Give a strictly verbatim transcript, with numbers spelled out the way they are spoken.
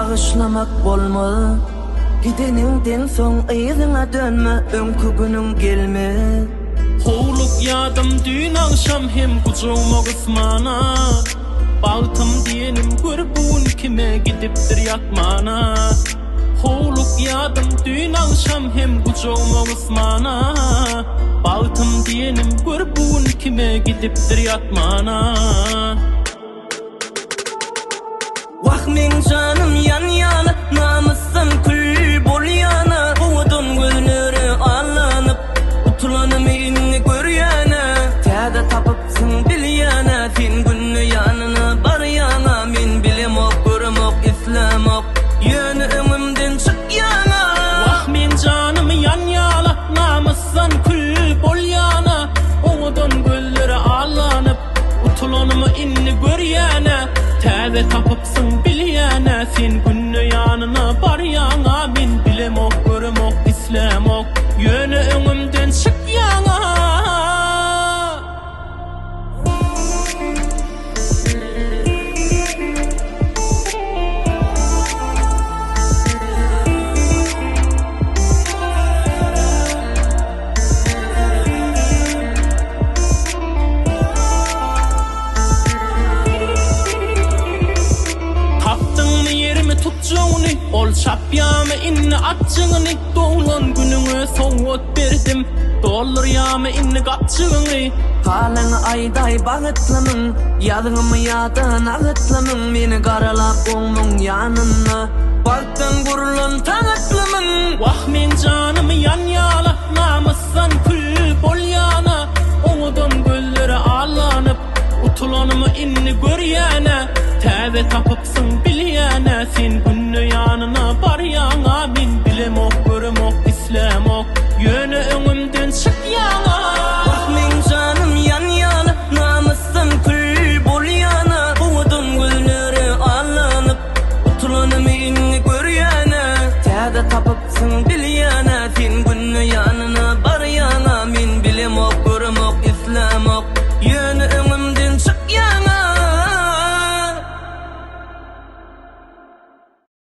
Bağışlamak bolma, gideningden soň ýyzyna dönme, öňkü günüň gelme. Howluk ýadym dün akşam hem gucuma gysmana. Bagtym diýenim görbün kime gidipdir ýatmana. Howluk ýadym dün akşam hem gucuma gysmana. Bagtym diýenim görbün kime gidipdir ýatmana. Wah men canım yan yana, namysdan kül bolýana. Owdun gözleri allanyp, utulanymy inni görýäne. Täze tapypsyň bilýäne, sen günni ýanyna barýana. Men bilemok, görmok, islemok, ýöne öňümden çykýana. Wah men canım yan yana, namysdan kül bolýana. Owdun gözleri allanyp, utulanymy inni görýäne. Täze tapypsyň bilýäne, sen günni ýanyna barýana. Men bilemok, görmok, islemok, ýöne öňümden çykýana. Ol çapyamy inni atçygyny, doğulan günüňe sowat berdim. Doldurýamy inni gapçygyny. Halaň aýday bagytlamyň, ýadyňmy ýadan agytlamyň. Meni garalap oňmuň ýanyna, bagtdan gurulan taňatlamyň. Wah men canym yan ýala, namysdan kül bolýana. Oňdan gözleri allanyp, utulanymy inni görýäne. Täze tapyp